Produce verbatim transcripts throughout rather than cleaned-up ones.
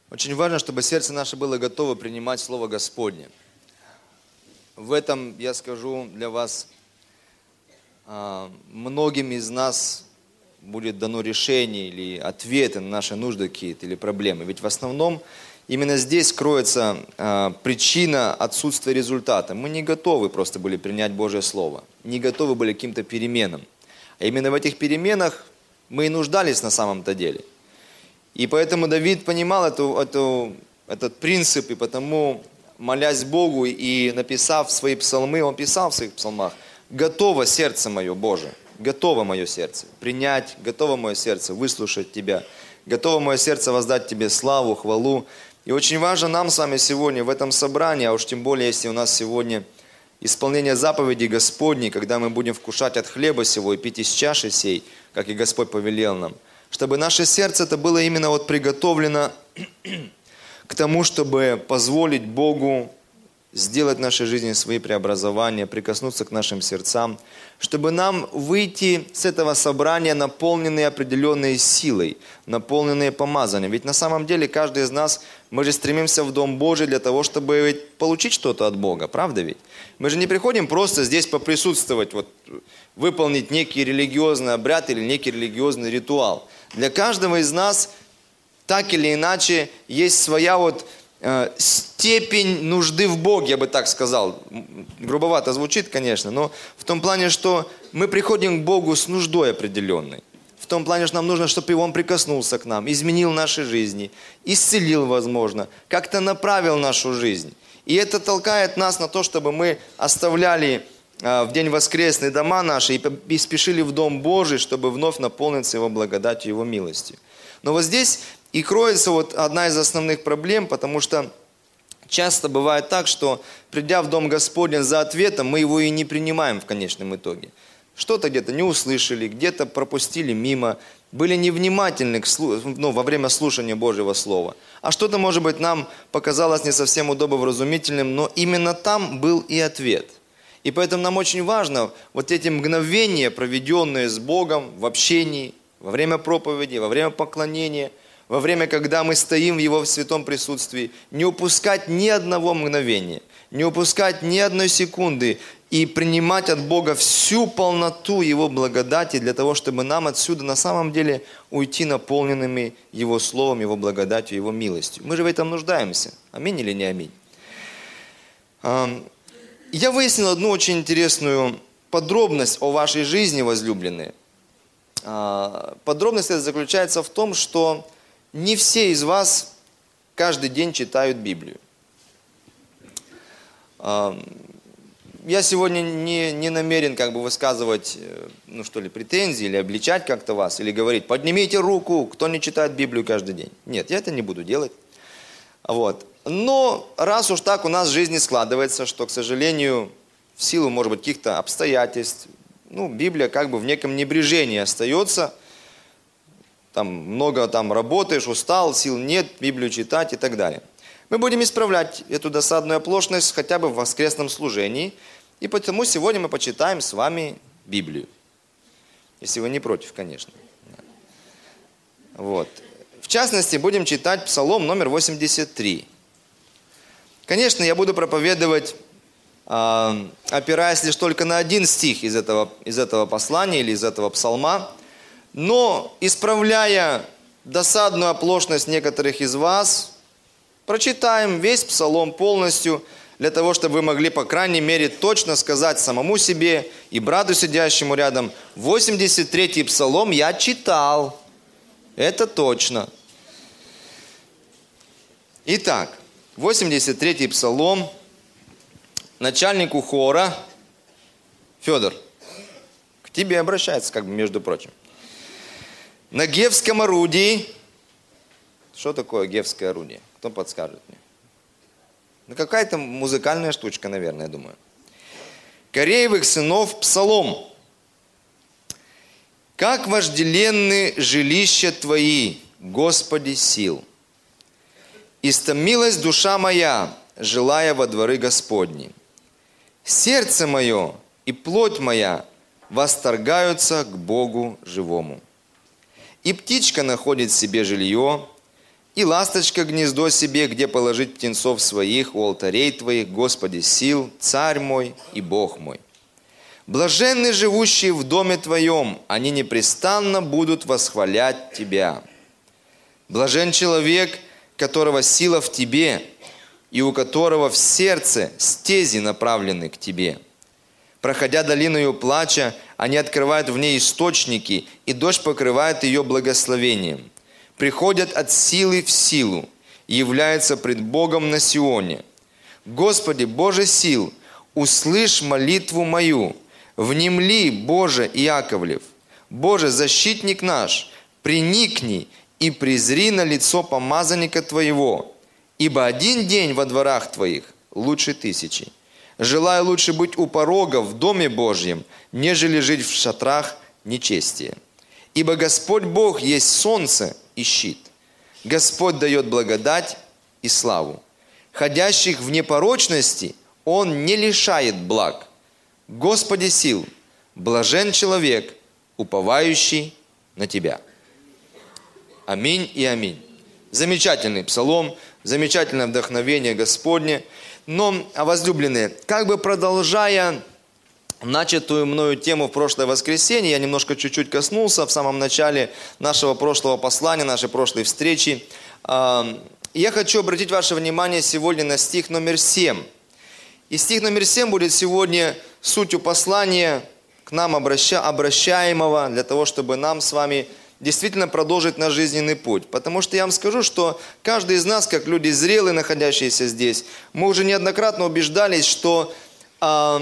Очень важно, чтобы сердце наше было готово принимать Слово Господне. В этом, я скажу для вас, многим из нас будет дано решение или ответы на наши нужды какие-то или проблемы. Ведь в основном именно здесь кроется причина отсутствия результата. Мы не готовы просто были принять Божье Слово, не готовы были к каким-то переменам. А именно в этих переменах мы и нуждались на самом-то деле. И поэтому Давид понимал эту, эту, этот принцип, и потому, молясь Богу и написав свои псалмы, он писал в своих псалмах: «Готово сердце мое, Боже, готово мое сердце принять, готово мое сердце выслушать Тебя, готово мое сердце воздать Тебе славу, хвалу». И очень важно нам с вами сегодня в этом собрании, а уж тем более, если у нас сегодня исполнение заповедей Господней, когда мы будем вкушать от хлеба сего и пить из чаши сей, как и Господь повелел нам, чтобы наше сердце это было именно вот приготовлено к тому, чтобы позволить Богу сделать в нашей жизни свои преобразования, прикоснуться к нашим сердцам, чтобы нам выйти с этого собрания наполненные определенной силой, наполненные помазанием. Ведь на самом деле каждый из нас, мы же стремимся в Дом Божий для того, чтобы получить что-то от Бога, правда ведь? Мы же не приходим просто здесь поприсутствовать, вот, выполнить некий религиозный обряд или некий религиозный ритуал. Для каждого из нас так или иначе есть своя вот э, степень нужды в Боге, я бы так сказал. Грубовато звучит, конечно, но в том плане, что мы приходим к Богу с нуждой определенной. В том плане, что нам нужно, чтобы Он прикоснулся к нам, изменил наши жизни, исцелил, возможно, как-то направил нашу жизнь. И это толкает нас на то, чтобы мы оставляли в день воскресный дома наши и спешили в Дом Божий, чтобы вновь наполниться Его благодатью, Его милостью. Но вот здесь и кроется вот одна из основных проблем, потому что часто бывает так, что придя в Дом Господень за ответом, мы его и не принимаем в конечном итоге. Что-то где-то не услышали, где-то пропустили мимо, были невнимательны к слу... ну, во время слушания Божьего Слова. А что-то, может быть, нам показалось не совсем удобовразумительным, но именно там был и ответ. И поэтому нам очень важно вот эти мгновения, проведенные с Богом в общении, во время проповеди, во время поклонения, во время, когда мы стоим в Его святом присутствии, не упускать ни одного мгновения, не упускать ни одной секунды и принимать от Бога всю полноту Его благодати для того, чтобы нам отсюда на самом деле уйти наполненными Его Словом, Его благодатью, Его милостью. Мы же в этом нуждаемся. Аминь или не аминь? Я выяснил одну очень интересную подробность о вашей жизни, возлюбленные. Подробность эта заключается в том, что не все из вас каждый день читают Библию. Я сегодня не, не намерен как бы высказывать, ну что ли, претензии или обличать как-то вас, или говорить: поднимите руку, кто не читает Библию каждый день. Нет, я это не буду делать. Вот. Но раз уж так у нас в жизни складывается, что, к сожалению, в силу, может быть, каких-то обстоятельств, ну, Библия как бы в неком небрежении остается, там много там работаешь, устал, сил нет, Библию читать и так далее. Мы будем исправлять эту досадную оплошность хотя бы в воскресном служении, и потому сегодня мы почитаем с вами Библию. Если вы не против, конечно. Вот. В частности, будем читать Псалом номер восемьдесят три. Конечно, я буду проповедовать, э, опираясь лишь только на один стих из этого, из этого послания или из этого псалма, но исправляя досадную оплошность некоторых из вас, прочитаем весь псалом полностью, для того, чтобы вы могли, по крайней мере, точно сказать самому себе и брату, сидящему рядом: восемьдесят третий псалом я читал. Это точно. Итак, восемьдесят третий псалом начальнику хора. Федор, к тебе обращается, как бы, между прочим. На гевском орудии. Что такое гевское орудие? Кто подскажет мне? Ну, какая-то музыкальная штучка, наверное, я думаю. Кореевых сынов псалом. Как вожделенны жилища Твои, Господи сил! Истомилась душа моя, желая во дворы Господни. Сердце мое и плоть моя восторгаются к Богу живому. И птичка находит себе жилье, И ласточка гнездо себе, где положить птенцов своих у алтарей твоих, Господи сил, Царь мой и Бог мой. Блаженны живущие в доме Твоем, они непрестанно будут восхвалять Тебя. Блажен человек, которого сила в Тебе, и у которого в сердце стези направлены к Тебе. Проходя долиною плача, они открывают в ней источники, и дождь покрывает ее благословением. Приходят от силы в силу, и являются пред Богом на Сионе. Господи, Боже сил, услышь молитву мою, внемли, Боже Иаковлев. Боже, защитник наш, приникни и презри на лицо помазанника Твоего, ибо один день во дворах Твоих лучше тысячи. Желаю лучше быть у порога в доме Божьем, нежели жить в шатрах нечестия. Ибо Господь Бог есть солнце и щит. Господь дает благодать и славу. Ходящих в непорочности Он не лишает благ. Господи сил, блажен человек, уповающий на Тебя. Аминь и аминь. Замечательный псалом, замечательное вдохновение Господне. Но, возлюбленные, как бы продолжая начатую мною тему в прошлое воскресенье, я немножко чуть-чуть коснулся в самом начале нашего прошлого послания, нашей прошлой встречи. Я хочу обратить ваше внимание сегодня на стих номер семь. И стих номер семь будет сегодня сутью послания к нам обраща, обращаемого, для того, чтобы нам с вами действительно продолжить наш жизненный путь. Потому что я вам скажу, что каждый из нас, как люди зрелые, находящиеся здесь, мы уже неоднократно убеждались, что э,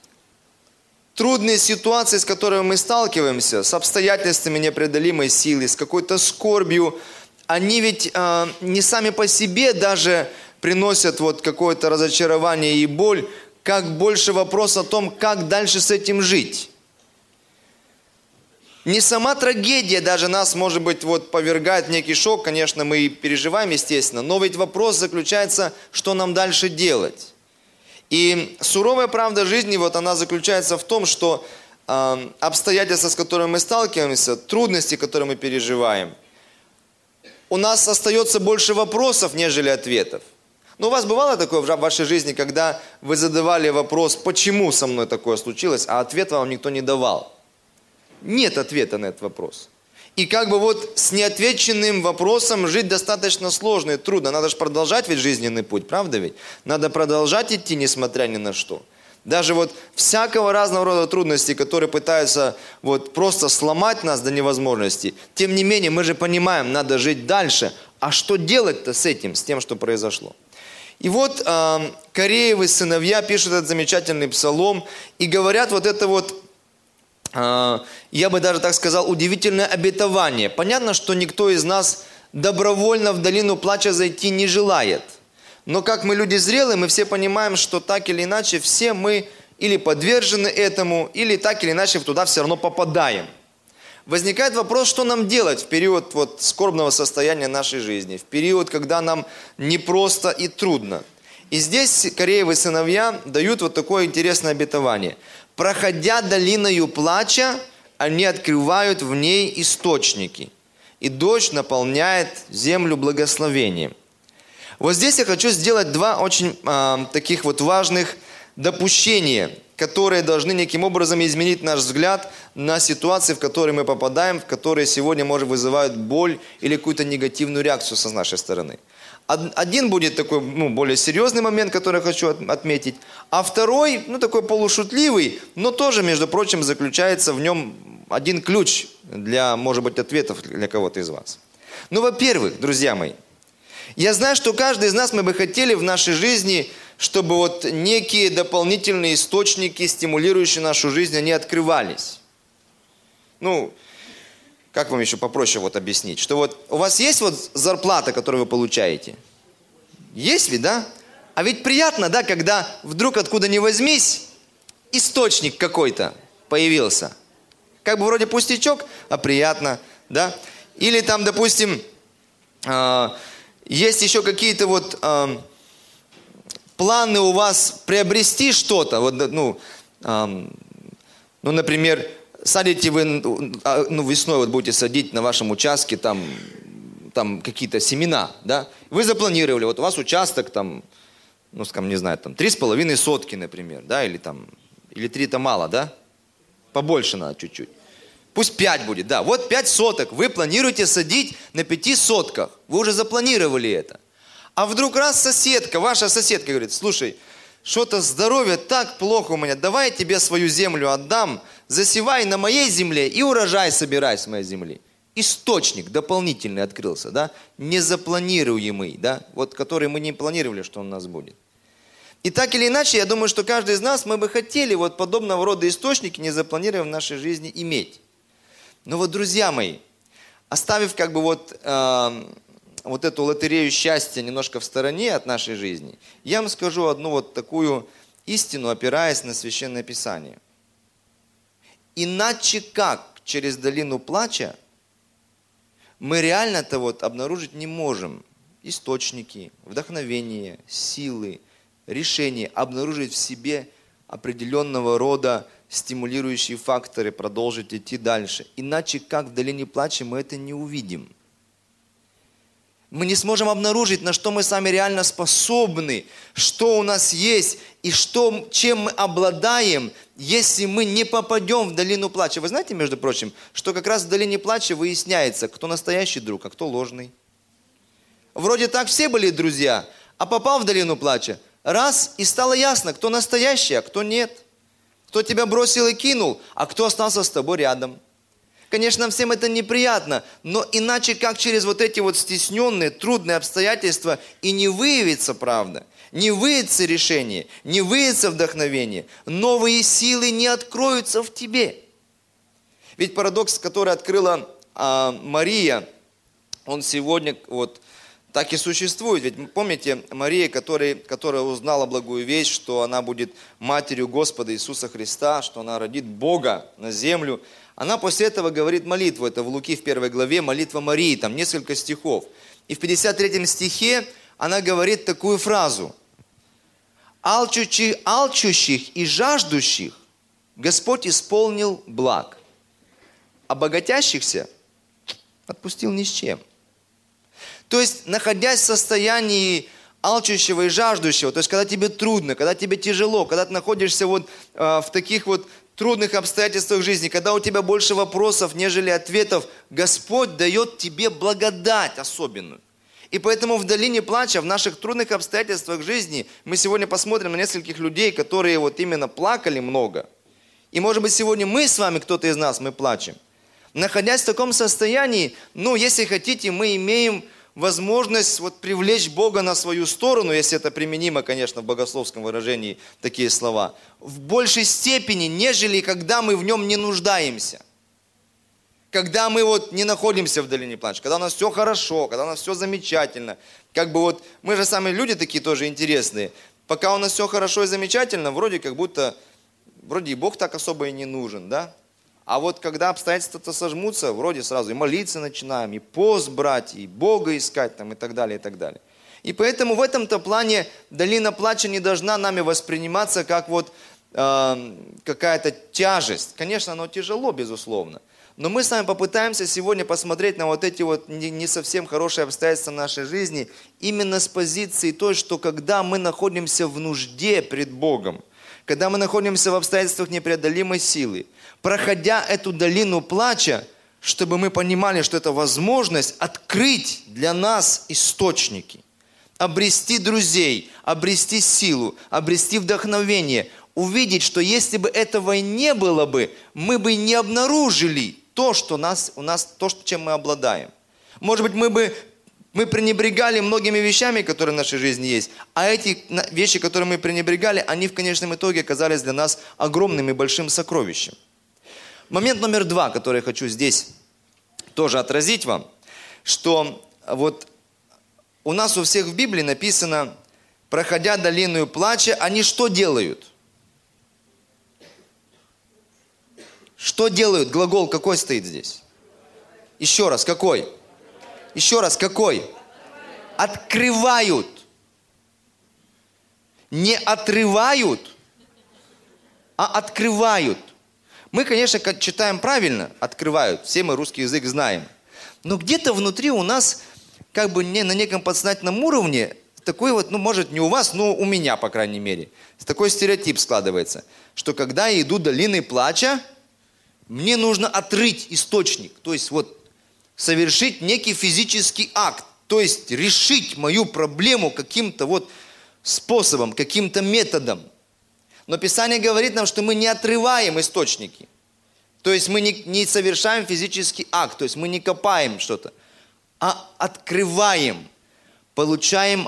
трудные ситуации, с которыми мы сталкиваемся, с обстоятельствами непреодолимой силы, с какой-то скорбью, они ведь э, не сами по себе даже приносят вот какое-то разочарование и боль, как больше вопрос о том, как дальше с этим жить. Не сама трагедия даже нас, может быть, вот повергает в некий шок, конечно, мы и переживаем, естественно, но ведь вопрос заключается, что нам дальше делать. И суровая правда жизни, вот она заключается в том, что э, обстоятельства, с которыми мы сталкиваемся, трудности, которые мы переживаем, у нас остается больше вопросов, нежели ответов. Но у вас бывало такое в вашей жизни, когда вы задавали вопрос, почему со мной такое случилось, а ответ вам никто не давал? Нет ответа на этот вопрос. И как бы вот с неотвеченным вопросом жить достаточно сложно и трудно. Надо же продолжать ведь жизненный путь, правда ведь? Надо продолжать идти, несмотря ни на что. Даже вот всякого разного рода трудности, которые пытаются вот просто сломать нас до невозможности, тем не менее мы же понимаем, надо жить дальше. А что делать-то с этим, с тем, что произошло? И вот э, Кореевы сыновья пишут этот замечательный псалом и говорят вот это вот, я бы даже так сказал, удивительное обетование. Понятно, что никто из нас добровольно в долину плача зайти не желает. Но как мы люди зрелые, мы все понимаем, что так или иначе все мы или подвержены этому, или так или иначе туда все равно попадаем. Возникает вопрос, что нам делать в период вот скорбного состояния нашей жизни, в период, когда нам непросто и трудно. И здесь Кореевы сыновья дают вот такое интересное обетование. Проходя долиною плача, они открывают в ней источники, и дождь наполняет землю благословением. Вот здесь я хочу сделать два очень э, таких вот важных допущения, которые должны неким образом изменить наш взгляд на ситуации, в которые мы попадаем, в которые сегодня, может, вызывают боль или какую-то негативную реакцию с нашей стороны. Один будет такой, ну, более серьезный момент, который я хочу отметить, а второй, ну, такой полушутливый, но тоже, между прочим, заключается в нем один ключ для, может быть, ответов для кого-то из вас. Ну, во-первых, друзья мои, я знаю, что каждый из нас, мы бы хотели в нашей жизни, чтобы вот некие дополнительные источники, стимулирующие нашу жизнь, они открывались. Ну, как вам еще попроще вот объяснить? Что вот у вас есть вот зарплата, которую вы получаете? Есть ведь, да? А ведь приятно, да, когда вдруг откуда ни возьмись, источник какой-то появился. Как бы вроде пустячок, а приятно, да? Или там, допустим, э, есть еще какие-то вот э, планы у вас приобрести что-то. Вот, ну, э, ну, например, садите вы, ну, весной вот будете садить на вашем участке там там какие-то семена, да, вы запланировали, вот у вас участок там, ну, скажем, не знаю, там три с половиной сотки, например, да, или там, или три это мало, да, побольше надо чуть-чуть. Пусть пять будет, да, вот пять соток, вы планируете садить на пяти сотках, вы уже запланировали это. А вдруг раз соседка, ваша соседка говорит, слушай, что-то здоровье так плохо у меня, давай я тебе свою землю отдам, засевай на моей земле и урожай собирай с моей земли. Источник дополнительный открылся, да, незапланируемый, да, вот который мы не планировали, что он у нас будет. И так или иначе, я думаю, что каждый из нас, мы бы хотели вот подобного рода источники незапланированные в нашей жизни иметь. Но вот, друзья мои, оставив как бы вот, э, вот эту лотерею счастья немножко в стороне от нашей жизни, я вам скажу одну вот такую истину, опираясь на Священное Писание. Иначе как через долину плача мы реально-то вот обнаружить не можем источники, вдохновение, силы, решения, обнаружить в себе определенного рода стимулирующие факторы, продолжить идти дальше. Иначе как в долине плача мы это не увидим. Мы не сможем обнаружить, на что мы сами реально способны, что у нас есть и что, чем мы обладаем, если мы не попадем в долину плача. Вы знаете, между прочим, что как раз в долине плача выясняется, кто настоящий друг, а кто ложный. Вроде так все были друзья, а попал в долину плача, раз и стало ясно, кто настоящий, а кто нет. Кто тебя бросил и кинул, а кто остался с тобой рядом. Конечно, всем это неприятно, но иначе как через вот эти вот стесненные, трудные обстоятельства и не выявится правда, не выявится решение, не выявится вдохновение, новые силы не откроются в тебе. Ведь парадокс, который открыла а, Мария, он сегодня вот так и существует. Ведь помните, Мария, которая, которая узнала благую весть, что она будет матерью Господа Иисуса Христа, что она родит Бога на землю, она после этого говорит молитву, это в Луки в первой главе, молитва Марии, там несколько стихов. И в пятьдесят третьем стихе она говорит такую фразу. «Алчущих, алчущих и жаждущих Господь исполнил благ, а богатящихся отпустил ни с чем». То есть, находясь в состоянии алчущего и жаждущего, то есть, когда тебе трудно, когда тебе тяжело, когда ты находишься вот э, в таких вот трудных обстоятельствах жизни, когда у тебя больше вопросов, нежели ответов, Господь дает тебе благодать особенную. И поэтому в долине плача, в наших трудных обстоятельствах жизни, мы сегодня посмотрим на нескольких людей, которые вот именно плакали много. И может быть сегодня мы с вами, кто-то из нас, мы плачем. Находясь в таком состоянии, ну, если хотите, мы имеем возможность вот привлечь Бога на свою сторону, если это применимо, конечно, в богословском выражении такие слова, в большей степени, нежели когда мы в нем не нуждаемся. Когда мы вот не находимся в долине плача, когда у нас все хорошо, когда у нас все замечательно. Как бы вот, мы же сами люди такие тоже интересные. Пока у нас все хорошо и замечательно, вроде как будто, вроде и Бог так особо и не нужен, да? А вот когда обстоятельства-то сожмутся, вроде сразу и молиться начинаем, и пост брать, и Бога искать там, и так далее, и так далее. И поэтому в этом-то плане долина плача не должна нами восприниматься как вот э, какая-то тяжесть. Конечно, оно тяжело, безусловно. Но мы с вами попытаемся сегодня посмотреть на вот эти вот не, не совсем хорошие обстоятельства нашей жизни именно с позиции той, что когда мы находимся в нужде пред Богом, когда мы находимся в обстоятельствах непреодолимой силы, проходя эту долину плача, чтобы мы понимали, что это возможность открыть для нас источники, обрести друзей, обрести силу, обрести вдохновение, увидеть, что если бы этого и не было бы, мы бы не обнаружили то, что нас, у нас, то, чем мы обладаем. Может быть, мы бы мы пренебрегали многими вещами, которые в нашей жизни есть, а эти вещи, которые мы пренебрегали, они в конечном итоге оказались для нас огромным и большим сокровищем. Момент номер два, который я хочу здесь тоже отразить вам, что вот у нас у всех в Библии написано, проходя долину плача, они что делают? Что делают? Глагол какой стоит здесь? Еще раз, какой? Еще раз, какой? Открывают. Не отрывают, а открывают. Мы, конечно, читаем правильно, открывают. Все мы русский язык знаем. Но где-то внутри у нас как бы не, на неком подсознательном уровне, такой вот, ну, может, не у вас, но у меня, по крайней мере, такой стереотип складывается, что когда я иду долиной плача, мне нужно отрыть источник, то есть вот совершить некий физический акт, то есть решить мою проблему каким-то вот способом, каким-то методом. Но Писание говорит нам, что мы не отрываем источники, то есть мы не, не совершаем физический акт, то есть мы не копаем что-то, а открываем. Получаем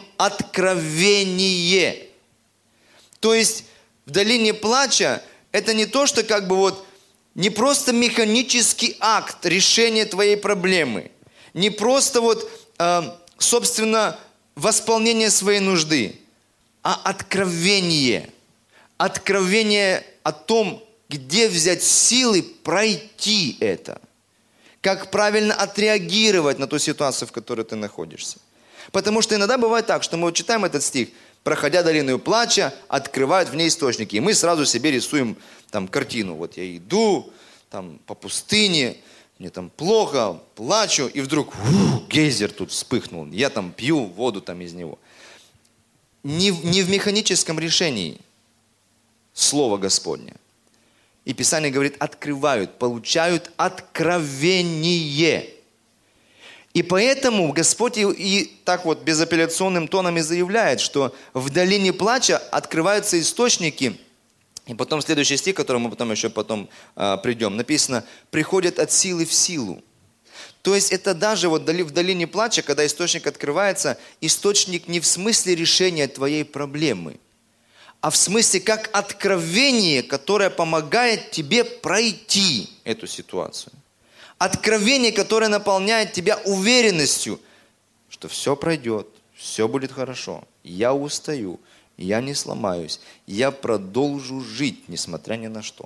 откровение. То есть в долине плача это не то, что как бы вот не просто механический акт решения твоей проблемы, не просто вот, э, собственно, восполнение своей нужды, а откровение. Откровение о том, где взять силы пройти это. Как правильно отреагировать на ту ситуацию, в которой ты находишься. Потому что иногда бывает так, что мы вот читаем этот стих, проходя долину плача, открывают в ней источники. И мы сразу себе рисуем там картину. Вот я иду там по пустыне, мне там плохо, плачу, и вдруг ух, гейзер тут вспыхнул. Я там пью воду там из него. Не, не в механическом решении Слово Господне. И Писание говорит, открывают, получают откровение. И поэтому Господь и, и так вот безапелляционным тоном и заявляет, что в долине плача открываются источники. И потом следующий стих, к которому мы потом еще потом а, придем, написано, приходят от силы в силу. То есть это даже вот в долине плача, когда источник открывается, источник не в смысле решения твоей проблемы, а в смысле как откровение, которое помогает тебе пройти эту ситуацию. Откровение, которое наполняет тебя уверенностью, что все пройдет, все будет хорошо. Я устаю, я не сломаюсь, я продолжу жить, несмотря ни на что.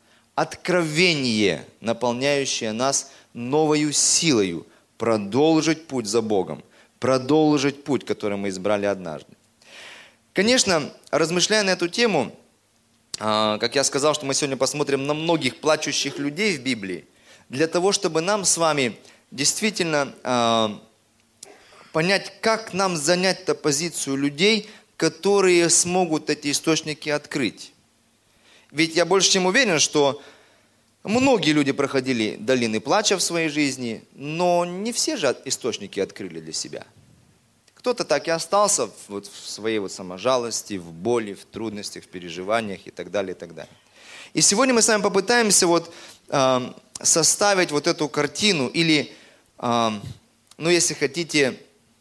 Откровение, наполняющее нас новою силою, продолжить путь за Богом, продолжить путь, который мы избрали однажды. Конечно, размышляя на эту тему, как я сказал, что мы сегодня посмотрим на многих плачущих людей в Библии, для того, чтобы нам с вами действительно э, понять, как нам занять-то позицию людей, которые смогут эти источники открыть. Ведь я больше чем уверен, что многие люди проходили долины плача в своей жизни, но не все же источники открыли для себя. Кто-то так и остался вот в своей вот саможалости, в боли, в трудностях, в переживаниях и так далее, и так далее. И сегодня мы с вами попытаемся вот э, составить вот эту картину или, э, ну если хотите,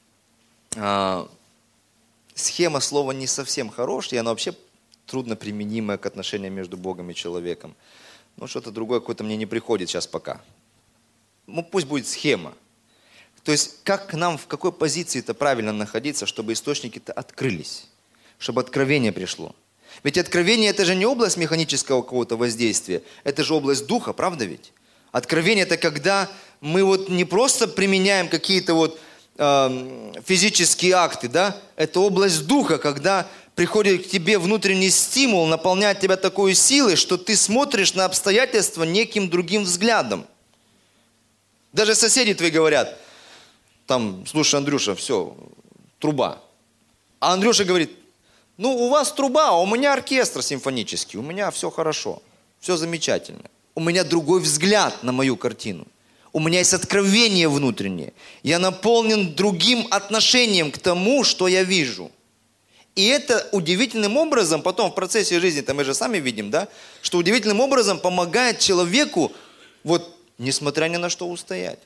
э, схема слова не совсем хорошая, и она вообще трудно применимая к отношениям между Богом и человеком. Но что-то другое какое-то мне не приходит сейчас пока. Ну пусть будет схема. То есть как нам, в какой позиции-то правильно находиться, чтобы источники-то открылись, чтобы откровение пришло. Ведь откровение это же не область механического какого-то воздействия, это же область духа, правда ведь? Откровение это когда мы вот не просто применяем какие-то вот э, физические акты, да? Это область духа, когда приходит к тебе внутренний стимул, наполняет тебя такой силой, что ты смотришь на обстоятельства неким другим взглядом. Даже соседи твои говорят, там, слушай, Андрюша, все, труба. А Андрюша говорит, ну, у вас труба, а у меня оркестр симфонический, у меня все хорошо, все замечательно. У меня другой взгляд на мою картину. У меня есть откровение внутреннее. Я наполнен другим отношением к тому, что я вижу. И это удивительным образом, потом в процессе жизни-то мы же сами видим, да, что удивительным образом помогает человеку, вот, несмотря ни на что, устоять.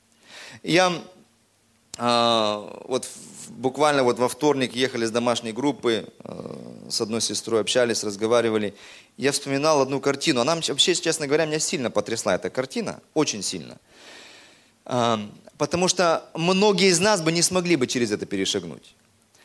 Я а, вот буквально вот во вторник ехали с домашней группы, с одной сестрой общались, разговаривали. Я вспоминал одну картину. Она вообще, честно говоря, меня сильно потрясла эта картина, очень сильно. Потому что многие из нас бы не смогли бы через это перешагнуть.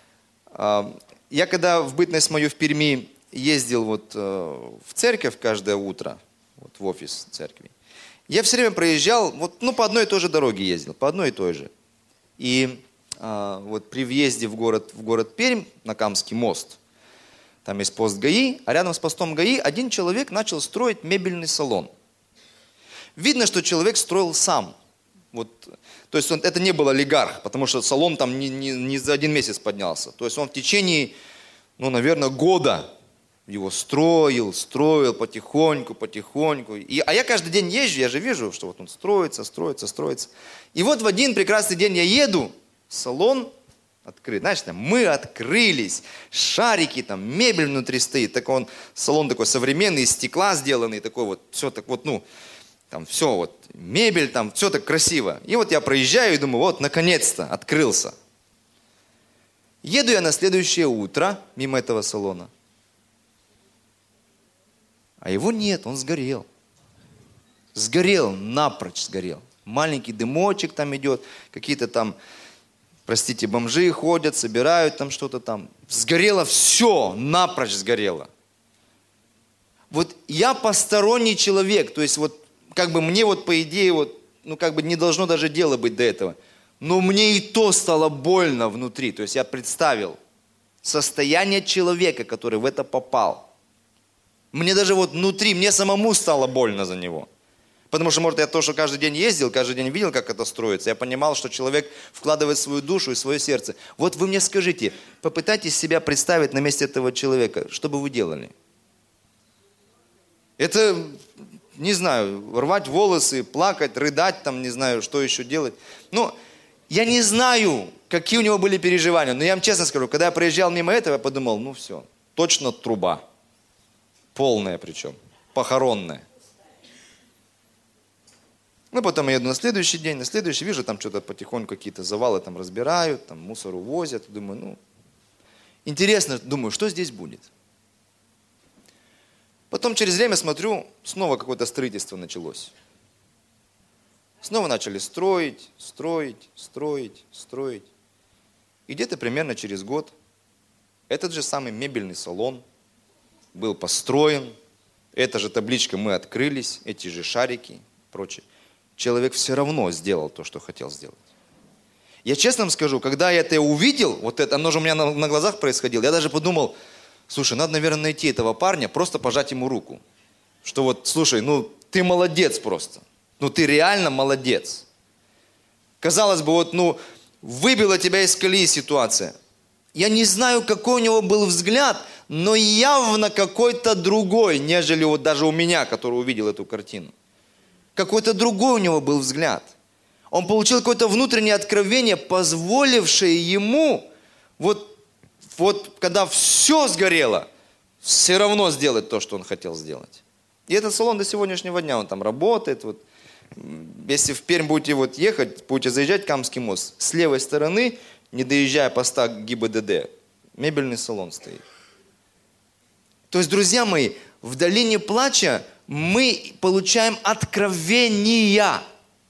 Я когда в бытность мою в Перми ездил вот в церковь каждое утро, вот в офис церкви, я все время проезжал, вот, ну по одной и той же дороге ездил, по одной и той же. И а, вот при въезде в город, в город Пермь, на Камский мост, там есть пост ГАИ, а рядом с постом ГАИ один человек начал строить мебельный салон. Видно, что человек строил сам. Вот, то есть он, это не был олигарх, потому что салон там не, не, не за один месяц поднялся. То есть он в течение, ну, наверное, года его строил, строил потихоньку, потихоньку. И, а я каждый день езжу, я же вижу, что вот он строится, строится, строится. И вот в один прекрасный день я еду, салон открыт. Знаешь, там мы открылись, шарики, там мебель внутри стоит. Такой он, салон такой современный, из стекла сделанный, такой вот, все так вот, ну, там все вот, мебель, там все так красиво. И вот я проезжаю и думаю, вот, наконец-то, открылся. Еду я на следующее утро мимо этого салона. А его нет, он сгорел. Сгорел, напрочь сгорел. Маленький дымочек там идет, какие-то там, простите, бомжи ходят, собирают там что-то там. Сгорело все, напрочь сгорело. Вот я посторонний человек, то есть вот как бы мне вот по идее вот, ну как бы не должно даже дела быть до этого. Но мне и то стало больно внутри. То есть я представил состояние человека, который в это попал. Мне даже вот внутри, мне самому стало больно за него. Потому что, может, я то, что каждый день ездил, каждый день видел, как это строится. Я понимал, что человек вкладывает свою душу и свое сердце. Вот вы мне скажите, попытайтесь себя представить на месте этого человека. Что бы вы делали? Это, не знаю, рвать волосы, плакать, рыдать, там, не знаю, что еще делать. Ну, я не знаю, какие у него были переживания. Но я вам честно скажу, когда я проезжал мимо этого, я подумал, ну все, точно труба. Полная причем, похоронная. Ну, потом я еду на следующий день, на следующий, вижу, там что-то потихоньку какие-то завалы там разбирают, там мусор увозят. Думаю, ну, интересно, думаю, что здесь будет? Потом через время смотрю, снова какое-то строительство началось. Снова начали строить, строить, строить, строить. И где-то примерно через год этот же самый мебельный салон был построен, эта же табличка «Мы открылись», эти же шарики и прочее. Человек все равно сделал то, что хотел сделать. Я честно вам скажу, когда я это увидел, вот это, оно же у меня на, на глазах происходило, я даже подумал, слушай, надо, наверное, найти этого парня, просто пожать ему руку. Что вот, слушай, ну ты молодец просто. Ну ты реально молодец. Казалось бы, вот, ну, выбила тебя из колеи ситуация. Я не знаю, какой у него был взгляд, но явно какой-то другой, нежели вот даже у меня, который увидел эту картину. Какой-то другой у него был взгляд. Он получил какое-то внутреннее откровение, позволившее ему, вот, вот когда все сгорело, все равно сделать то, что он хотел сделать. И этот салон до сегодняшнего дня, он там работает. Вот. Если в Пермь будете вот ехать, будете заезжать в Камский мост, с левой стороны, не доезжая поста ГИБДД, мебельный салон стоит. То есть, друзья мои, в долине плача мы получаем откровения,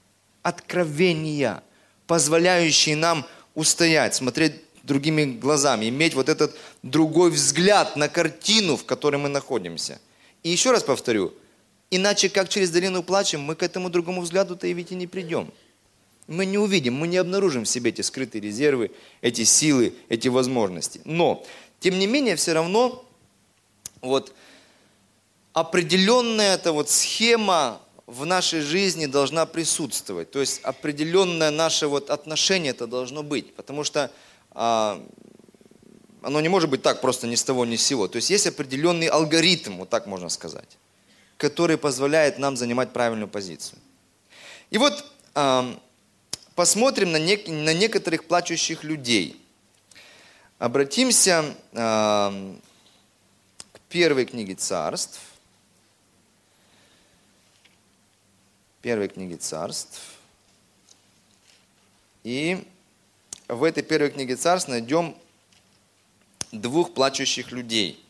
откровения, позволяющие нам устоять, смотреть другими глазами, иметь вот этот другой взгляд на картину, в которой мы находимся. И еще раз повторю, иначе как через долину плача мы к этому другому взгляду-то и ведь и не придем. Мы не увидим, мы не обнаружим в себе эти скрытые резервы, эти силы, эти возможности. Но, тем не менее, все равно вот определенная эта вот схема в нашей жизни должна присутствовать. То есть определенное наше вот отношение это должно быть. Потому что а, оно не может быть так просто ни с того ни с сего. То есть есть определенный алгоритм, вот так можно сказать, который позволяет нам занимать правильную позицию. И вот а, посмотрим на, нек- на некоторых плачущих людей. Обратимся а, к первой книге Царств. Первой книге Царств. И в этой первой книге Царств найдем двух плачущих людей.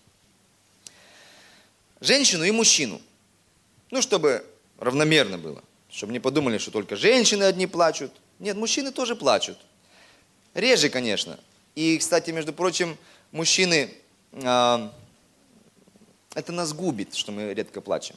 Женщину и мужчину. Ну, чтобы равномерно было. Чтобы не подумали, что только женщины одни плачут. Нет, мужчины тоже плачут. Реже, конечно. И, кстати, между прочим, мужчины, э, это нас губит, что мы редко плачем.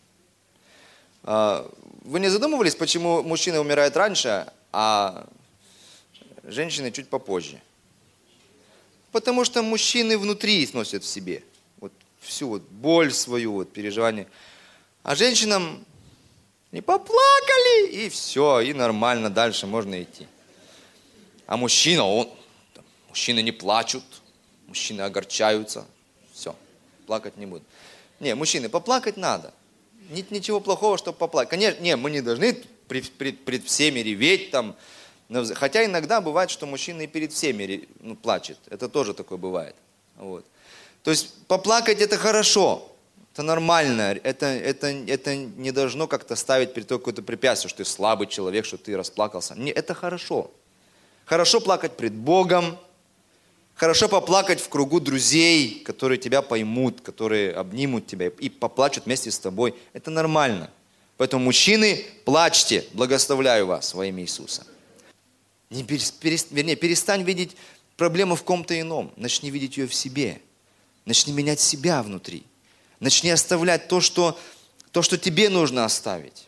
Э, вы не задумывались, почему мужчины умирают раньше, а женщины чуть попозже? Потому что мужчины внутри сносят в себе вот всю вот боль свою, вот переживание. А женщинам И поплакали, и все, и нормально, дальше можно идти. А мужчина, он, мужчины не плачут, мужчины огорчаются, все, плакать не будут. Не, мужчины, поплакать надо. Нет ничего плохого, чтобы поплакать. Конечно, не, мы не должны пред, пред, пред всеми реветь там. Хотя иногда бывает, что мужчина и перед всеми ну, плачет. Это тоже такое бывает. Вот. То есть поплакать это хорошо, это нормально. Это, это, это не должно как-то ставить перед тобой какое-то препятствие, что ты слабый человек, что ты расплакался. Не, это хорошо. Хорошо плакать пред Богом. Хорошо поплакать в кругу друзей, которые тебя поймут, которые обнимут тебя и поплачут вместе с тобой. Это нормально. Поэтому, мужчины, плачьте, благословляю вас во имя Иисуса. Не перес, вернее, перестань видеть проблему в ком-то ином. Начни видеть ее в себе. Начни менять себя внутри. Начни оставлять то, что, то, что тебе нужно оставить.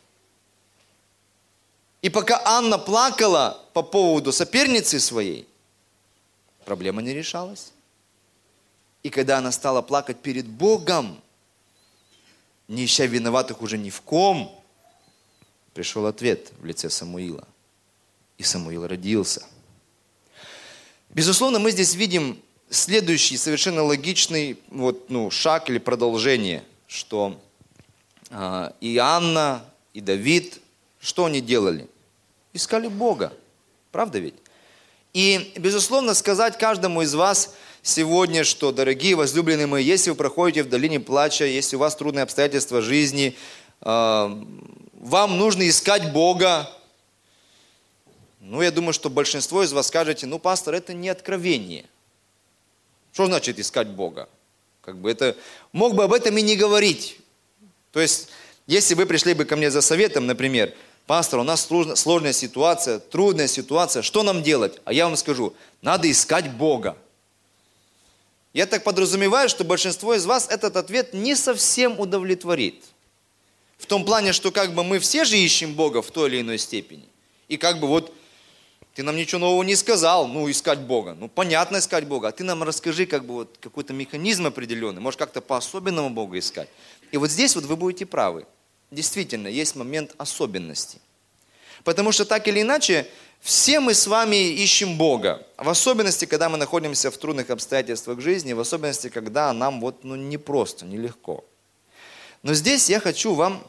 И пока Анна плакала по поводу соперницы своей, проблема не решалась. И когда она стала плакать перед Богом, не ища виноватых уже ни в ком, пришел ответ в лице Самуила. И Самуил родился. Безусловно, мы здесь видим следующий совершенно логичный вот, ну, шаг или продолжение, что э, и Анна, и Давид, что они делали? Искали Бога. Правда ведь? И, безусловно, сказать каждому из вас сегодня, что, дорогие возлюбленные мои, если вы проходите в долине плача, если у вас трудные обстоятельства жизни, э, вам нужно искать Бога. Ну, я думаю, что большинство из вас скажете, ну, пастор, это не откровение. Что значит искать Бога? Как бы это, мог бы об этом и не говорить. То есть, если вы пришли бы ко мне за советом, например, пастор, у нас сложная ситуация, трудная ситуация, что нам делать? А я вам скажу, надо искать Бога. Я так подразумеваю, что большинство из вас этот ответ не совсем удовлетворит. В том плане, что как бы мы все же ищем Бога в той или иной степени. И как бы вот ты нам ничего нового не сказал, ну искать Бога. Ну понятно искать Бога, а ты нам расскажи как бы вот какой-то механизм определенный, может как-то по-особенному Бога искать. И вот здесь вот вы будете правы. Действительно, есть момент особенности. Потому что так или иначе, все мы с вами ищем Бога. В особенности, когда мы находимся в трудных обстоятельствах жизни, в особенности, когда нам вот, ну, непросто, нелегко. Но здесь я хочу вам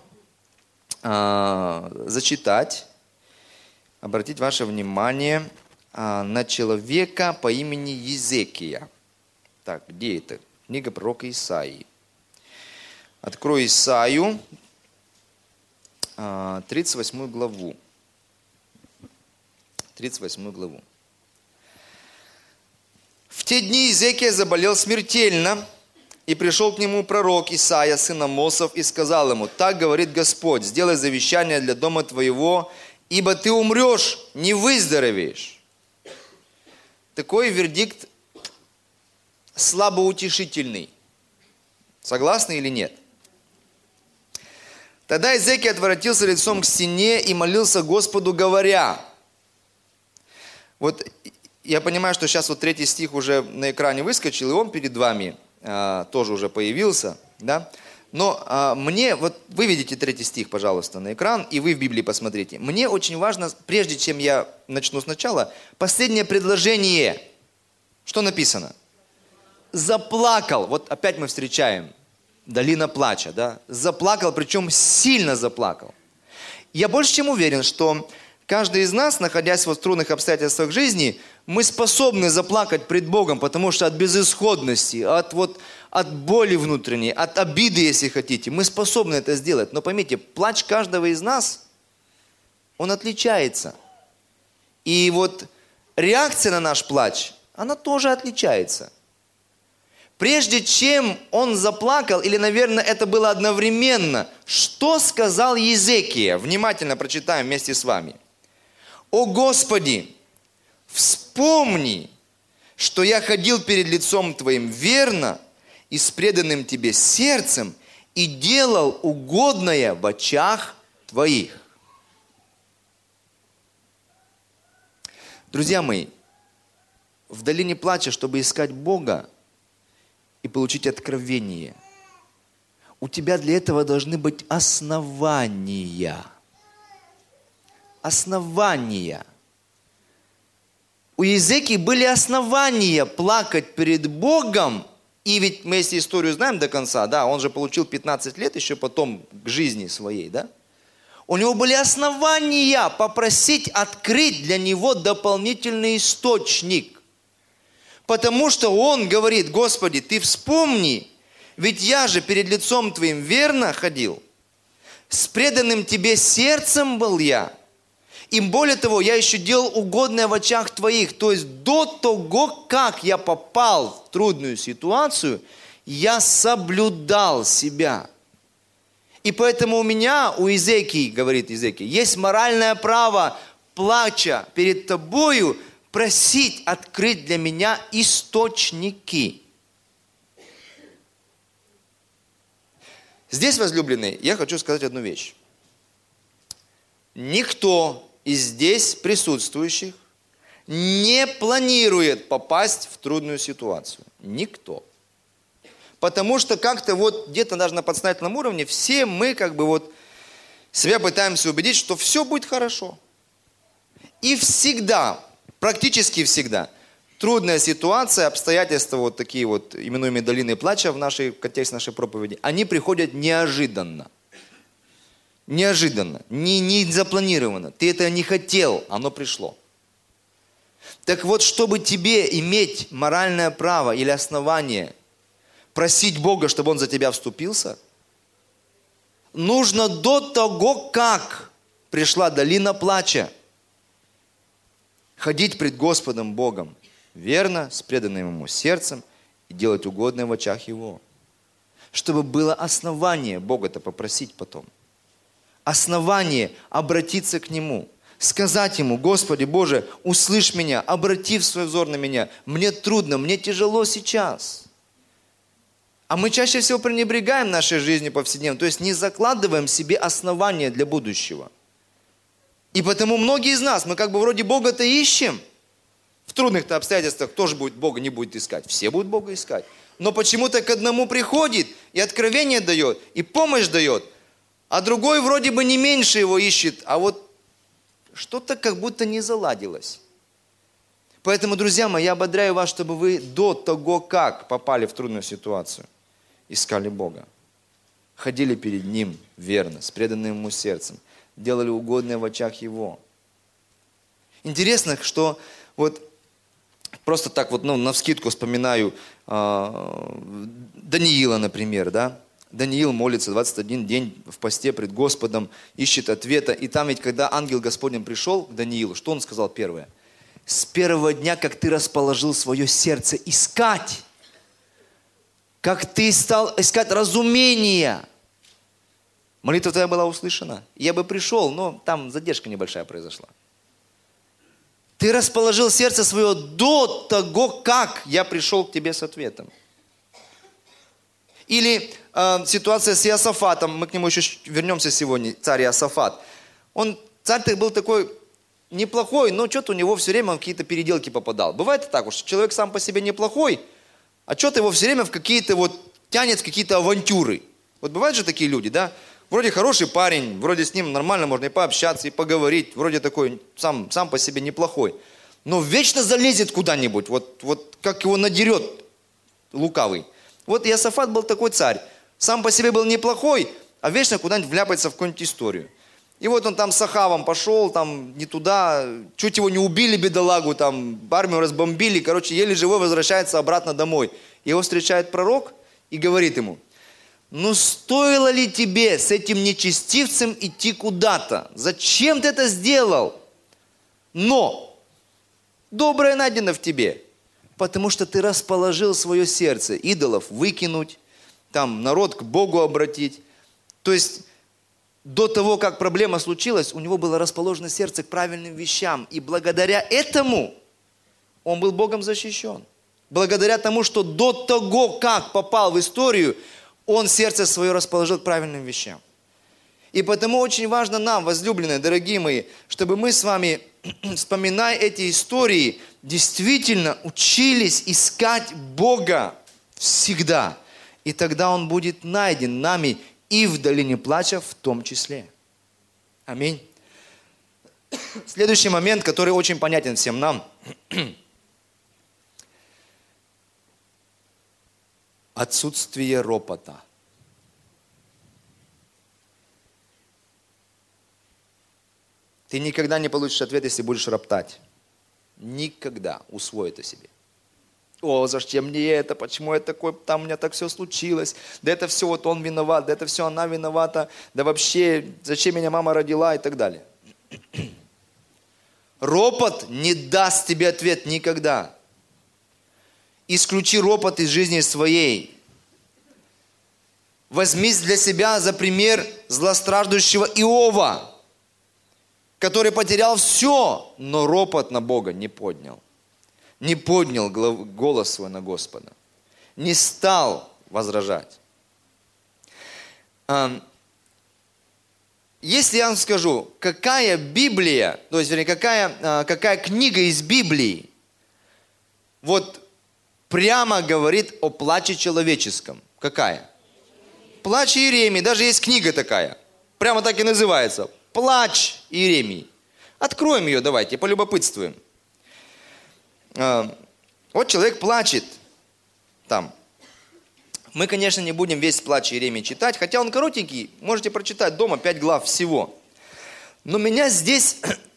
э, зачитать, обратить ваше внимание э, на человека по имени Езекия. Так, где это? Книга пророка Исаии. Открой Исаию, э, тридцать восьмую главу. тридцать восьмую главу. В те дни Езекия заболел смертельно, и пришел к нему пророк Исаия, сын Амосов, и сказал ему: так говорит Господь, сделай завещание для дома твоего, ибо ты умрешь, не выздоровеешь. Такой вердикт слабоутешительный. Согласны или нет? Тогда Езекия отворотился лицом к стене и молился Господу, говоря... Вот я понимаю, что сейчас вот третий стих уже на экране выскочил, и он перед вами а, тоже уже появился, да? Но а, мне, вот вы видите третий стих, пожалуйста, на экран, и вы в Библии посмотрите. Мне очень важно, прежде чем я начну сначала, последнее предложение. Что написано? Заплакал. Вот опять мы встречаем долина плача, да? Заплакал, причем сильно заплакал. Я больше чем уверен, что... Каждый из нас, находясь в трудных обстоятельствах жизни, мы способны заплакать пред Богом, потому что от безысходности, от, вот, от боли внутренней, от обиды, если хотите, мы способны это сделать. Но поймите, плач каждого из нас, он отличается. И вот реакция на наш плач, она тоже отличается. Прежде чем он заплакал, или, наверное, это было одновременно, что сказал Езекия? Внимательно прочитаем вместе с вами. «О Господи, вспомни, что я ходил перед лицом Твоим верно и с преданным Тебе сердцем и делал угодное в очах Твоих». Друзья мои, в долине плача, чтобы искать Бога и получить откровение, у тебя для этого должны быть основания. основания. У Иезекии были основания плакать перед Богом. И ведь мы, если историю знаем до конца, да, он же получил пятнадцать лет еще потом к жизни своей, да? У него были основания попросить открыть для него дополнительный источник. Потому что он говорит: Господи, Ты вспомни, ведь я же перед лицом Твоим верно ходил, с преданным Тебе сердцем был я. И более того, я еще делал угодное в очах Твоих. То есть до того, как я попал в трудную ситуацию, я соблюдал себя. И поэтому у меня, у Иезекии, говорит Иезекия, есть моральное право, плача перед Тобою, просить открыть для меня источники. Здесь, возлюбленные, я хочу сказать одну вещь. Никто из здесь присутствующих не планирует попасть в трудную ситуацию. Никто. Потому что как-то вот где-то даже на подсознательном уровне все мы как бы вот себя пытаемся убедить, что все будет хорошо. И всегда, практически всегда, трудная ситуация, обстоятельства вот такие вот, именуемые долины плача в нашей в контексте нашей проповеди, они приходят неожиданно. Неожиданно, не, не запланированно. Ты это не хотел, оно пришло. Так вот, чтобы тебе иметь моральное право или основание просить Бога, чтобы Он за тебя вступился, нужно до того, как пришла долина плача, ходить пред Господом Богом верно, с преданным Ему сердцем и делать угодное в очах Его. Чтобы было основание Бога-то попросить потом. Основание обратиться к Нему. Сказать Ему: Господи Боже, услышь меня, обрати свой взор на меня. Мне трудно, мне тяжело сейчас. А мы чаще всего пренебрегаем нашей жизнью повседневно, то есть не закладываем себе основания для будущего. И потому многие из нас, мы как бы вроде Бога-то ищем. В трудных-то обстоятельствах кто же будет Бога не будет искать? Все будут Бога искать. Но почему-то к одному приходит и откровение дает, и помощь дает, а другой вроде бы не меньше его ищет, а вот что-то как будто не заладилось. Поэтому, друзья мои, я ободряю вас, чтобы вы до того, как попали в трудную ситуацию, искали Бога. Ходили перед Ним верно, с преданным Ему сердцем. Делали угодное в очах Его. Интересно, что вот просто так вот, ну, навскидку вспоминаю э, Даниила, например, да. Даниил молится двадцать один день в посте пред Господом, ищет ответа. И там ведь, когда ангел Господень пришел к Даниилу, что он сказал первое? С первого дня, как ты расположил свое сердце искать, как ты стал искать разумения, молитва твоя была услышана. Я бы пришел, но там задержка небольшая произошла. Ты расположил сердце свое до того, как я пришел к тебе с ответом. Или э, ситуация с Иосафатом, мы к нему еще вернемся сегодня, царь Иосафат. Он, царь-то был такой неплохой, но что-то у него все время в какие-то переделки попадал. Бывает так уж, человек сам по себе неплохой, а что-то его все время в какие-то вот, тянет в какие-то авантюры. Вот бывают же такие люди, да? Вроде хороший парень, вроде с ним нормально можно и пообщаться, и поговорить, вроде такой сам, сам по себе неплохой. Но вечно залезет куда-нибудь, вот, вот как его надерет лукавый. Вот Иосафат был такой царь, сам по себе был неплохой, а вечно куда-нибудь вляпается в какую-нибудь историю. И вот он там с Ахавом пошел, там не туда, чуть его не убили, бедолагу, там армию разбомбили, короче, еле живой возвращается обратно домой. Его встречает пророк и говорит ему: ну стоило ли тебе с этим нечестивцем идти куда-то? Зачем ты это сделал? Но доброе найдено в тебе, потому что ты расположил свое сердце идолов выкинуть, там народ к Богу обратить. То есть до того, как проблема случилась, у него было расположено сердце к правильным вещам. И благодаря этому он был Богом защищен. Благодаря тому, что до того, как попал в историю, он сердце свое расположил к правильным вещам. И потому очень важно нам, возлюбленные, дорогие мои, чтобы мы с вами, вспоминая эти истории, действительно учились искать Бога всегда. И тогда Он будет найден нами и в долине плача в том числе. Аминь. Следующий момент, который очень понятен всем нам. Отсутствие ропота. Ты никогда не получишь ответ, если будешь роптать. Никогда. Усвой это себе. О, зачем мне это? Почему я такой? Там у меня так все случилось. Да это все вот он виноват, да это все она виновата. Да вообще, зачем меня мама родила и так далее. Ропот не даст тебе ответ никогда. Исключи ропот из жизни своей. Возьми для себя за пример злостраждущего Иова, который потерял все, но ропот на Бога не поднял. Не поднял голос свой на Господа. Не стал возражать. Если я вам скажу, какая Библия, то есть, вернее, какая, какая книга из Библии, вот прямо говорит о плаче человеческом. Какая? Плач Иеремии. Даже есть книга такая. Прямо так и называется. Плач Иеремии. Откроем ее, давайте, полюбопытствуем. Вот человек плачет там. Мы, конечно, не будем весь плач Иеремии читать, хотя он коротенький, можете прочитать дома, пять глав всего. Но меня здесь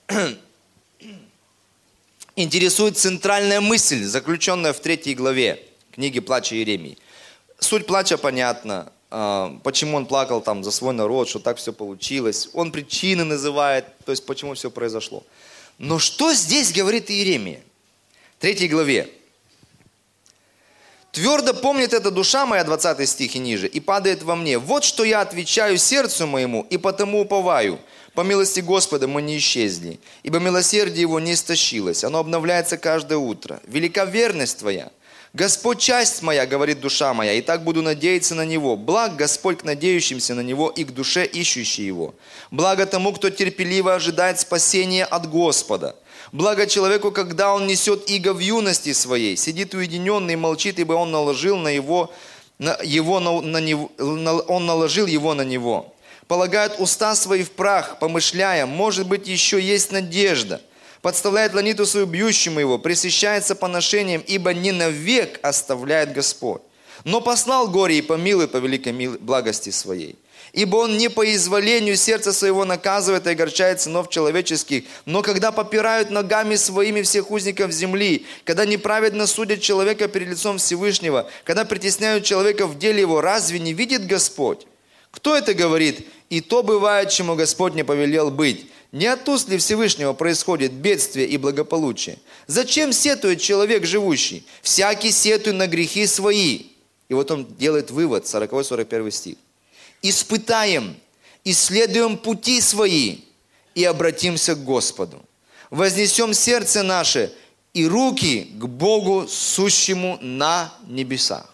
интересует центральная мысль, заключенная в третьей главе книги «Плача Иеремии». Суть плача понятна, почему он плакал там за свой народ, что так все получилось. Он причины называет, то есть почему все произошло. Но что здесь говорит Иеремия? В третьей главе. «Твердо помнит эта душа моя», двадцатый стих и ниже, «и падает во мне. Вот что я отвечаю сердцу моему, и потому уповаю. По милости Господа мы не исчезли, ибо милосердие Его не истощилось. Оно обновляется каждое утро. Велика верность Твоя. Господь, часть моя, говорит душа моя, и так буду надеяться на Него. Благ Господь к надеющимся на Него и к душе ищущей Его. Благо тому, кто терпеливо ожидает спасения от Господа. Благо человеку, когда он несет иго в юности своей, сидит уединенный и молчит, ибо он наложил на его, на его, на, на него, на, он наложил его на него. Полагает уста свои в прах, помышляя, может быть, еще есть надежда. Подставляет ланиту свою бьющему его, пресыщается поношением, ибо не навек оставляет Господь. Но послал горе и помилует по великой благости своей. Ибо он не по изволению сердца своего наказывает и огорчает сынов человеческих, но когда попирают ногами своими всех узников земли, когда неправедно судят человека перед лицом Всевышнего, когда притесняют человека в деле его, разве не видит Господь? Кто это говорит? И то бывает, чему Господь не повелел быть. Не от уст ли Всевышнего происходит бедствие и благополучие? Зачем сетует человек живущий? Всякий сетует на грехи свои. И вот он делает вывод, сороковой сорок первый стих. Испытаем, исследуем пути свои и обратимся к Господу. Вознесем сердце наше и руки к Богу, сущему на небесах.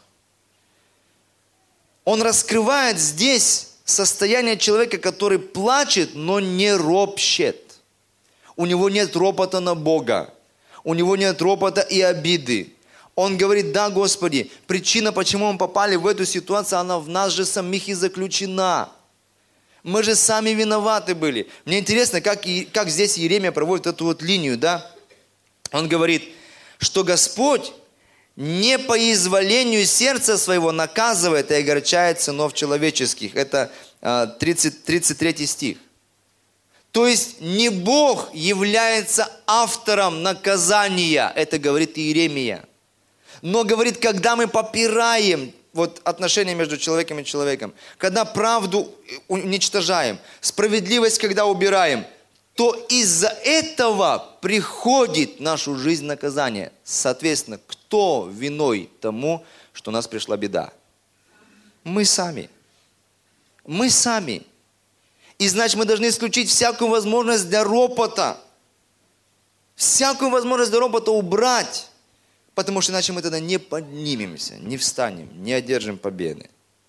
Он раскрывает здесь состояние человека, который плачет, но не ропщет. У него нет ропота на Бога. У него нет ропота и обиды. Он говорит: да, Господи, причина, почему мы попали в эту ситуацию, она в нас же самих и заключена. Мы же сами виноваты были. Мне интересно, как, как здесь Иеремия проводит эту вот линию, да? Он говорит, что Господь не по изволению сердца своего наказывает и огорчает сынов человеческих. Это тридцать, тридцать третий стих. То есть не Бог является автором наказания, это говорит Иеремия. Но говорит, когда мы попираем вот отношения между человеком и человеком, когда правду уничтожаем, справедливость когда убираем, то из-за этого приходит в нашу жизнь наказание. Соответственно, кто виной тому, что у нас пришла беда? Мы сами. Мы сами. И значит, мы должны исключить всякую возможность для ропота. Всякую возможность для ропота убрать. Потому что иначе мы тогда не поднимемся, не встанем, не одержим победы.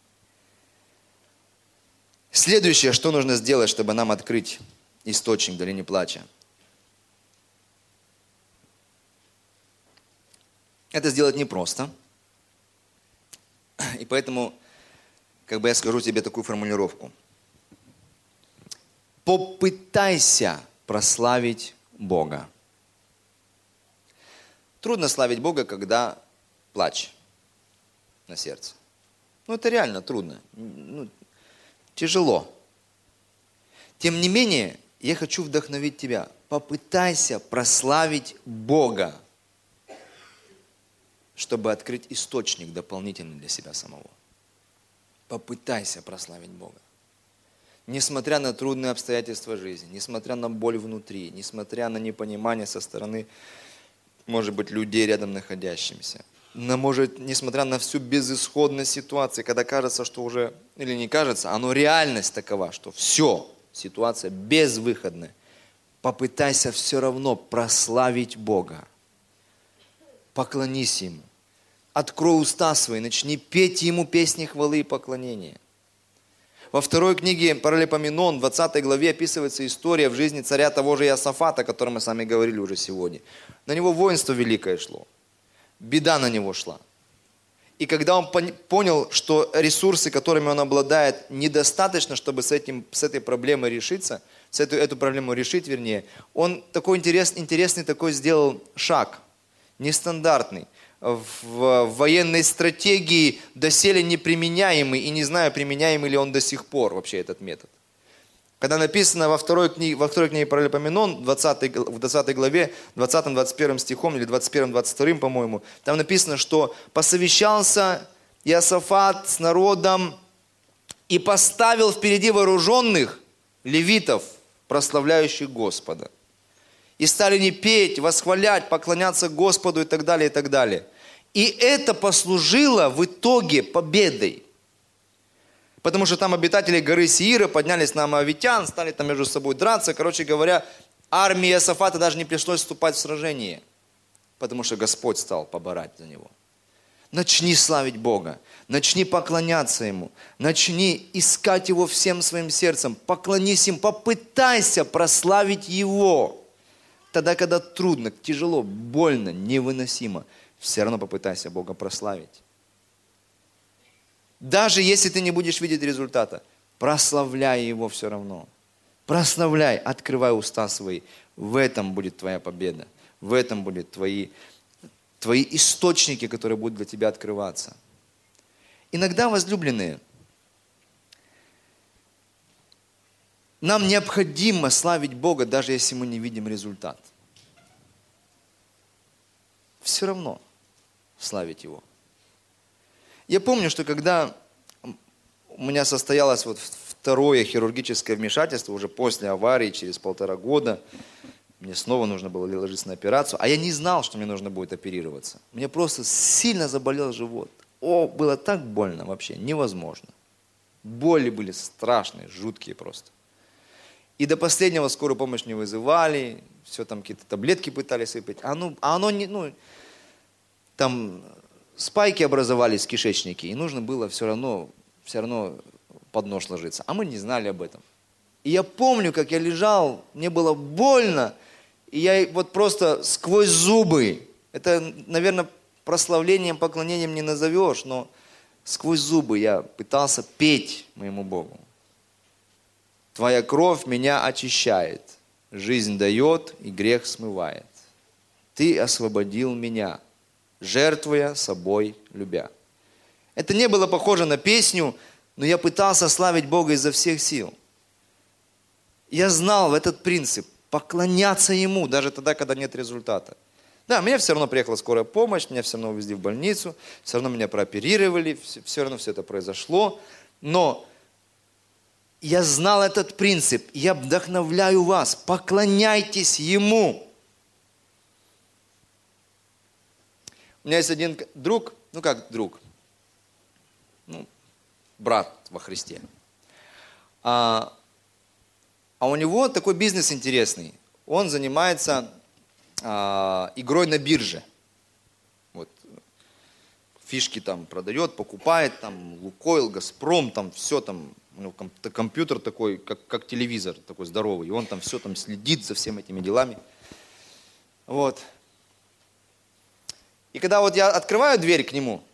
Следующее, что нужно сделать, чтобы нам открыть источник долины плача. Это сделать непросто. И поэтому, как бы я скажу тебе такую формулировку. Попытайся прославить Бога. Трудно славить Бога, когда плач на сердце. Ну, это реально трудно. Ну, тяжело. Тем не менее, я хочу вдохновить тебя. Попытайся прославить Бога, чтобы открыть источник дополнительный для себя самого. Попытайся прославить Бога. Несмотря на трудные обстоятельства жизни, несмотря на боль внутри, несмотря на непонимание со стороны, может быть, людей рядом находящимся, но, может, несмотря на всю безысходность ситуации, когда кажется, что уже, или не кажется, оно реальность такова, что все, ситуация безвыходная, попытайся все равно прославить Бога. Поклонись Ему. Открой уста свои, начни петь Ему песни хвалы и поклонения. Во второй книге Паралипоменон, в двадцатой главе, описывается история в жизни царя того же Иосафата, о котором мы с вами говорили уже сегодня. На него воинство великое шло. Беда на него шла. И когда он понял, что ресурсы, которыми он обладает, недостаточно, чтобы с, этим, с этой проблемой решиться, с эту, эту проблему решить, вернее, он такой интерес, интересный такой сделал шаг, нестандартный, в, в военной стратегии доселе неприменяемый, и не знаю, применяемый ли он до сих пор вообще этот метод. Когда написано во второй книге, во второй книге Паралипоменон, в двадцатой, в двадцатой главе, двадцатым-двадцать первым стихом, или двадцать первым-двадцать вторым, по-моему, там написано, что посовещался Иосафат с народом и поставил впереди вооруженных левитов, прославляющих Господа. И стали не петь, восхвалять, поклоняться Господу и так далее, и так далее. И это послужило в итоге победой. Потому что там обитатели горы Сеира поднялись на моавитян, стали там между собой драться. Короче говоря, армии Иосафата даже не пришлось вступать в сражение, потому что Господь стал поборать за него. Начни славить Бога, начни поклоняться Ему, начни искать Его всем своим сердцем, поклонись Ему, попытайся прославить Его. Тогда, когда трудно, тяжело, больно, невыносимо, все равно попытайся Бога прославить. Даже если ты не будешь видеть результата, прославляй Его все равно. Прославляй, открывай уста свои. В этом будет твоя победа. В этом будут твои, твои источники, которые будут для тебя открываться. Иногда, возлюбленные, нам необходимо славить Бога, даже если мы не видим результат. Все равно славить Его. Я помню, что когда у меня состоялось вот второе хирургическое вмешательство, уже после аварии, через полтора года, мне снова нужно было ложиться на операцию, а я не знал, что мне нужно будет оперироваться. Мне просто сильно заболел живот. О, было так больно вообще, невозможно. Боли были страшные, жуткие просто. И до последнего скорую помощь не вызывали, все там какие-то таблетки пытались выпить. А, ну, а оно не, ну, там спайки образовались в кишечнике, и нужно было все равно, все равно под нож ложиться. А мы не знали об этом. И я помню, как я лежал, мне было больно, и я вот просто сквозь зубы, это, наверное, прославлением, поклонением не назовешь, но сквозь зубы я пытался петь моему Богу. Твоя кровь меня очищает, жизнь дает и грех смывает. Ты освободил меня, жертвуя собой любя. Это не было похоже на песню, но я пытался славить Бога изо всех сил. Я знал этот принцип, поклоняться Ему, даже тогда, когда нет результата. Да, меня все равно приехала скорая помощь, меня все равно увезли в больницу, все равно меня прооперировали, все, все равно все это произошло, но я знал этот принцип, я вдохновляю вас, поклоняйтесь Ему. У меня есть один друг, ну как друг, ну, брат во Христе. А, а у него такой бизнес интересный. Он занимается а, игрой на бирже. Вот. Фишки там продает, покупает, там Лукойл, Газпром, там все там. У него компьютер такой, как, как телевизор, такой здоровый. И он там все там следит за всеми этими делами. Вот. И когда вот я открываю дверь к нему,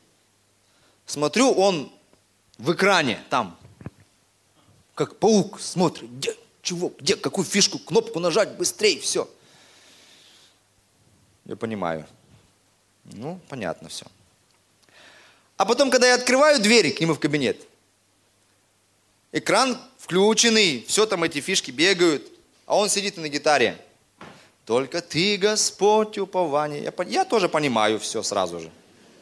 смотрю, он в экране там, как паук, смотрит, Чего? Где? Какую фишку? Кнопку нажать? Быстрее, все. Я понимаю. Ну, понятно все. А потом, когда я открываю двери к нему в кабинет, экран включенный, все там эти фишки бегают, а он сидит на гитаре. Только ты, Господь, упование. Я, я тоже понимаю все сразу же.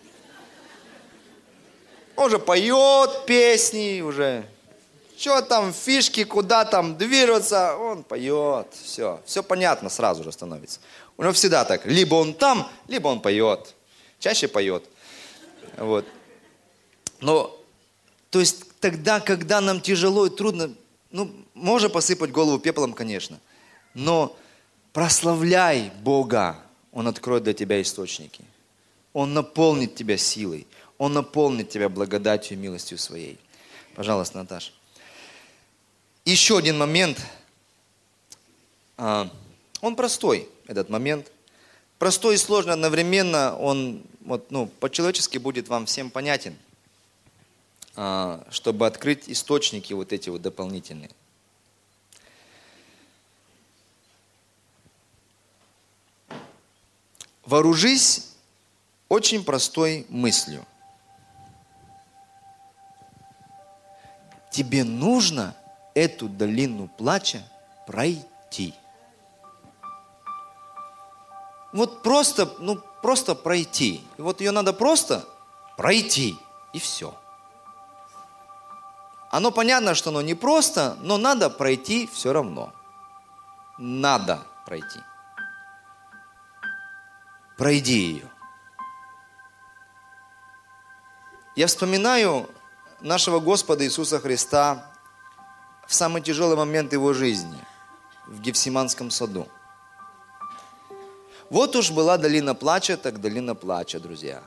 Он же поет песни уже. Что там, фишки, куда там движутся, он поет. Все, все понятно сразу же становится. У него всегда так. Либо он там, либо он поет. Чаще поет. Вот. Но, то есть, тогда, когда нам тяжело и трудно, ну, можно посыпать голову пеплом, конечно. Но прославляй Бога. Он откроет для тебя источники. Он наполнит тебя силой. Он наполнит тебя благодатью и милостью своей. Пожалуйста, Наташа. Еще один момент. Он простой, этот момент. Простой и сложный одновременно. Он вот, ну, по-человечески будет вам всем понятен. Чтобы открыть источники вот эти вот дополнительные. Вооружись очень простой мыслью. Тебе нужно эту долину плача пройти. Вот просто, ну, просто пройти. И вот ее надо просто пройти, и все. Оно понятно, что оно не просто, но надо пройти все равно. Надо пройти. Пройди ее. Я вспоминаю нашего Господа Иисуса Христа в самый тяжелый момент Его жизни, в Гефсиманском саду. Вот уж была долина плача, так долина плача, друзья.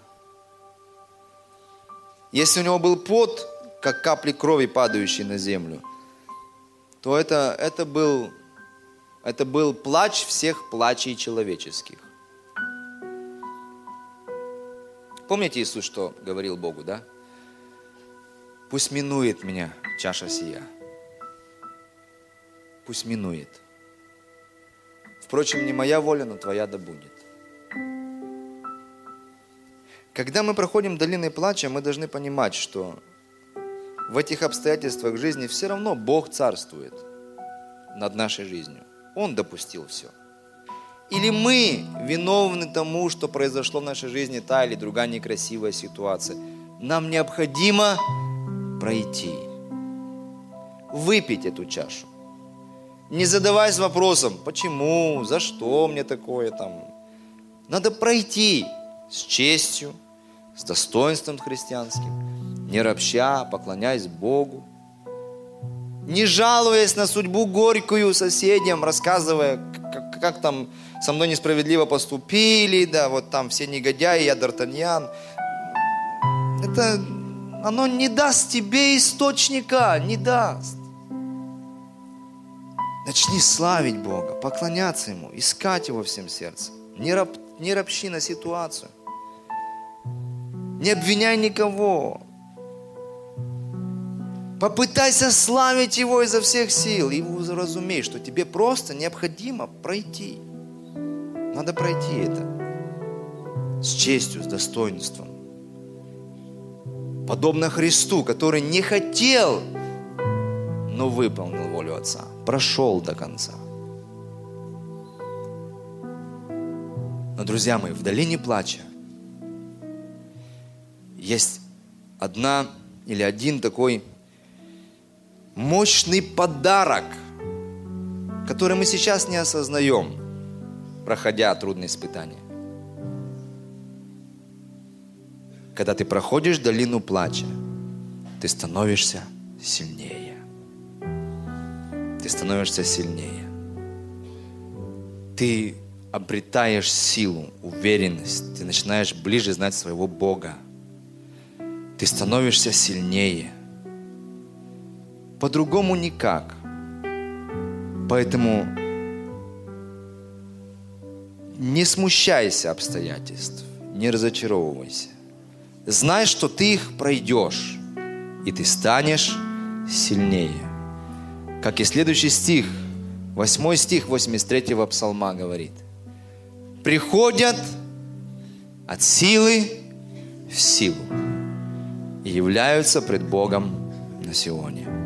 Если у него был пот, как капли крови, падающие на землю, то это, это, был, это был плач всех плачей человеческих. Помните, Иисус что говорил Богу, да? Пусть минует меня чаша сия. Пусть минует. Впрочем, не моя воля, но твоя да будет. Когда мы проходим долиной плача, мы должны понимать, что в этих обстоятельствах жизни все равно Бог царствует над нашей жизнью. Он допустил все. Или мы виновны тому, что произошло в нашей жизни та или другая некрасивая ситуация. Нам необходимо пройти, выпить эту чашу. Не задаваясь вопросом, почему, за что мне такое там. Надо пройти с честью, с достоинством христианским, не ропща, поклоняясь Богу, не жалуясь на судьбу горькую соседям, рассказывая, как, как там со мной несправедливо поступили, да, вот там все негодяи, я Д'Артаньян. Это, оно не даст тебе источника, не даст. Начни славить Бога, поклоняться Ему, искать Его всем сердцем. Не, раб, не ропщи на ситуацию. Не обвиняй никого. Попытайся славить Его изо всех сил. И разумей, что тебе просто необходимо пройти. Надо пройти это. С честью, с достоинством. Подобно Христу, который не хотел, но выполнил волю Отца. Прошел до конца. Но, друзья мои, в долине плача есть одна или один такой мощный подарок, который мы сейчас не осознаем, проходя трудные испытания. Когда ты проходишь долину плача, ты становишься сильнее. Ты становишься сильнее. Ты обретаешь силу, уверенность. Ты начинаешь ближе знать своего Бога. Ты становишься сильнее. По-другому никак. Поэтому не смущайся обстоятельств, не разочаровывайся. Знай, что ты их пройдешь, и ты станешь сильнее. Как и следующий стих Восьмой стих восемьдесят третьего псалма говорит: приходят от силы в силу и являются пред Богом на Сионе.